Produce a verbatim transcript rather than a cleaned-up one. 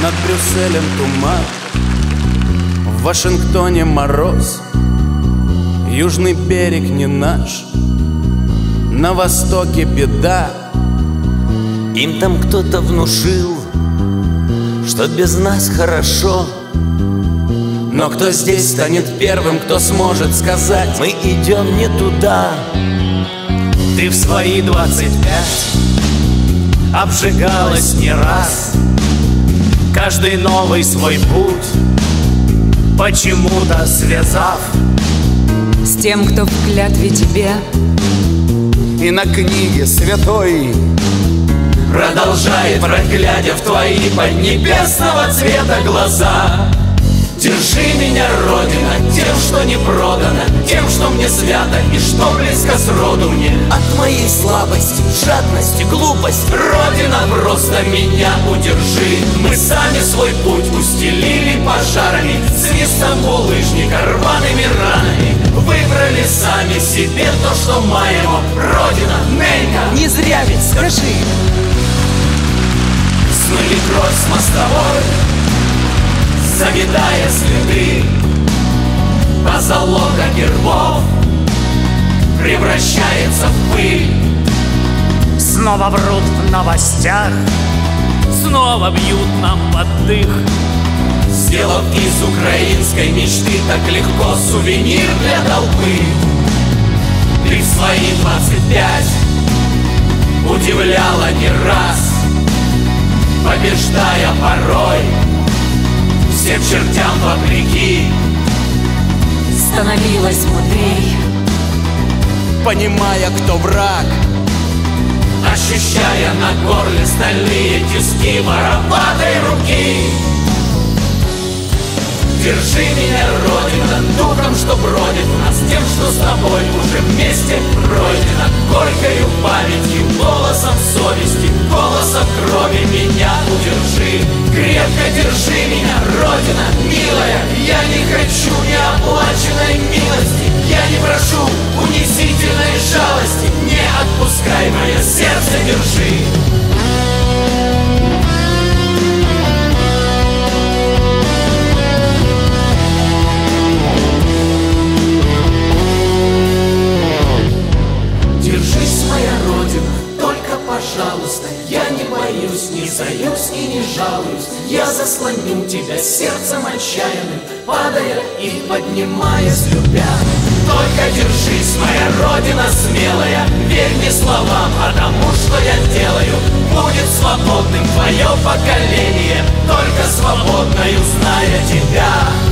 Над Брюсселем туман, в Вашингтоне мороз, южный берег не наш, на востоке беда. Им там кто-то внушил, что без нас хорошо. Но кто здесь станет первым, кто сможет сказать: мы идем не туда? Ты в свои двадцать пять обжигалась не раз. Каждый новый свой путь почему-то связав с тем, кто в клятве тебе и на книге святой продолжает, проглядя в твои поднебесного цвета глаза. Держи меня, Родина, тем, что не продано, тем, что мне свято и что близко сроду мне. От моей слабости, жадности, глупости, Родина, просто меня удержи. Мы сами свой путь устелили пожарами, свистом булыжника, рваными ранами. Выбрали сами себе то, что маемо. Родина, Ненька, не зря ведь, скажи. Смыли кровь с мостовой, заметая следы, позолота гербов превращается в пыль. Снова врут в новостях, снова бьют нам под дых, сделав из украинской мечты так легко сувенир для толпы. Ты в свои двадцать пять удивляла не раз, побеждая порой всем чертям вопреки. становилась мудрей, понимая, кто враг, ощущая на горле стальные тиски вороватой руки. Держи меня, Родина, духом, что бродит в нас, тем, что с тобой уже вместе пройдено. Горькою памятью, голосом совести, голосом крови меня удержи. Крепко держи меня, Родина, милая, я не хочу неоплаченной милости, я не прошу унизительной жалости, не отпускай, мое сердце держи. Держись, моя Родина, только пожалуйста, я не боюсь, не сдаюсь и не жалуюсь. Я заслоню тебя сердцем отчаянным, падая и поднимаясь, любя. Только держись, моя Родина смелая, верь мне словам, а тому, что я делаю, будет свободным твое поколение, только свободною зная тебя.